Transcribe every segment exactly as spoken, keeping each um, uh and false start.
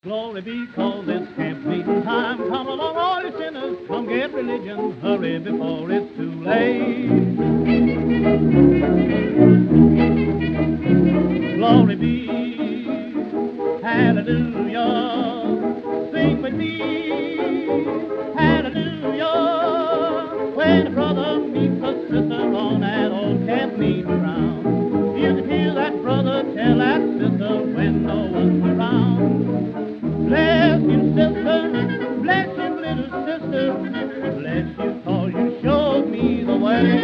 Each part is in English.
Glory be, cause it's camp meeting time. Come along, all you sinners, come get religion. Hurry before it's too late. Glory be, hallelujah. Sing with me, hallelujah. When a brother meets a sister on that old camp meeting ground, you can hear that brother tell that sister when no one's around. Bless you, sister, bless you, little sister, bless you, cause you showed me the way.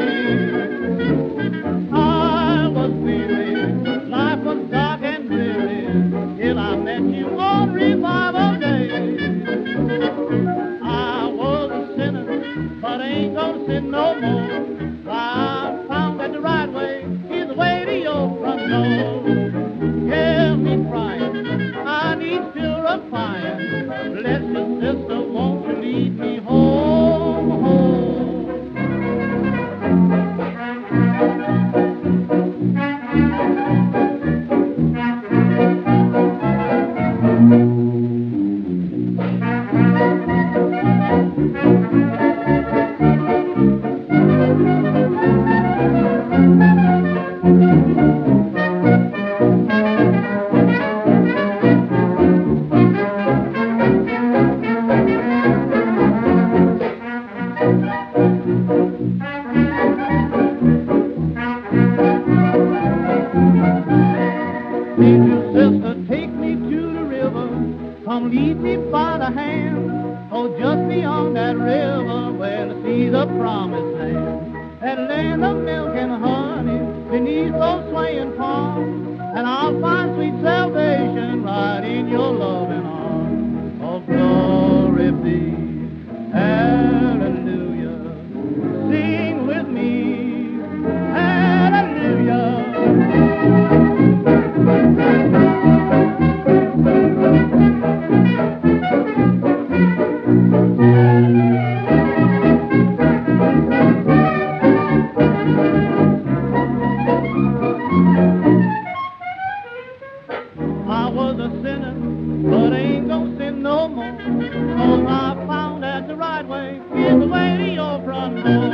I was weary, life was dark and dreary, till I met you on revival day. I was a sinner, but ain't gonna sin no more. I found that the right way is the way to your front door. Hear me crying, I need purifying. Bless you, sister, won't you lead me home, home? Need you, sister, take me to the river. Come lead me by the hand. Oh, just beyond that river where I see the promised land. That land of milk and honey beneath those swaying palms. And I'll find sweet salvation right in your loving arms. Oh, glory be, hallelujah. Sing with me, hallelujah. I was a sinner, but ain't gonna sin no more. Cause I found that the right way is the way to your front door.